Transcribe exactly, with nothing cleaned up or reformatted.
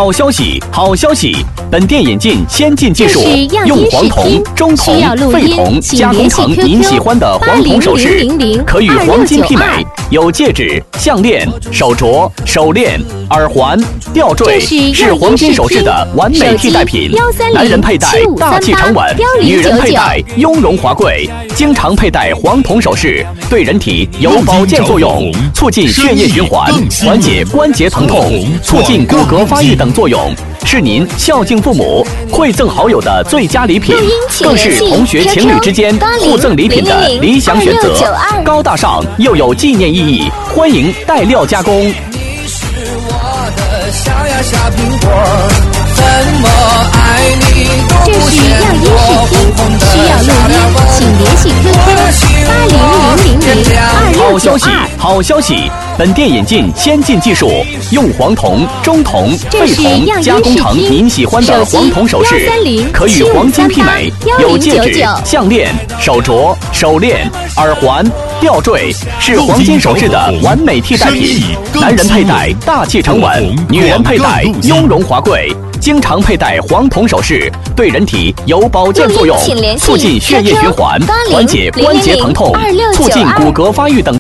好消息，好消息！本店引进先进技术，用黄铜、中铜、废铜加工成您喜欢的黄铜首饰，可与黄金媲美。有戒指、项链、手镯、手链、耳环、吊坠，是黄金首饰的完美替代品。男人佩戴大气沉稳，女人佩戴雍容华贵。经常佩戴黄铜首饰，对人体有保健作用，促进血液循环，缓解关节疼痛，促进骨骼发育等作用，是您孝敬父母、馈赠好友的最佳礼品，更是同学情侣之间互赠礼品的理想选择。高大上又有纪念意义，欢迎带料加工。你是我的小呀小苹果，怎么爱你都不嫌多。需要录音，请联系 Q Q 八零零零零二六九二。好消息，好消息！本店引进先进技术，用黄铜、中铜、废铜加工成您喜欢的黄铜首饰，可与黄金媲美。有戒指、项链、手镯、手链、耳环、吊坠，是黄金首饰的完美替代品。男人佩戴大气沉稳，女人佩戴雍容华贵。经常佩戴黄铜首饰，对人体有保健作用，促进血液循环，缓解关节疼痛，促进骨骼发育等。